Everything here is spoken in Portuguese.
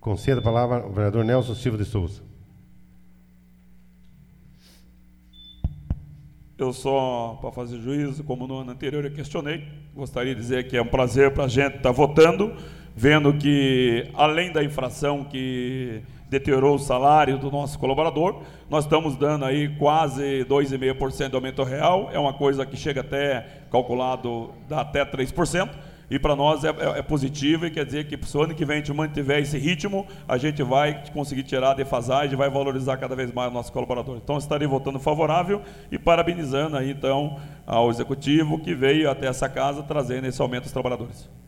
Concedo a palavra ao vereador Nelson Silva de Souza. Eu só, para fazer juízo, como no ano anterior eu questionei, gostaria de dizer que é um prazer para a gente estar votando, vendo que, além da infração que deteriorou o salário do nosso colaborador, nós estamos dando aí quase 2,5% de aumento real, é uma coisa que chega até, calculado, dá até 3%, e para nós é positivo, e quer dizer que se o ano que vem a gente mantiver esse ritmo, a gente vai conseguir tirar a defasagem e vai valorizar cada vez mais o nosso colaborador. Então, estarei votando favorável e parabenizando aí, então, ao Executivo que veio até essa casa trazendo esse aumento aos trabalhadores.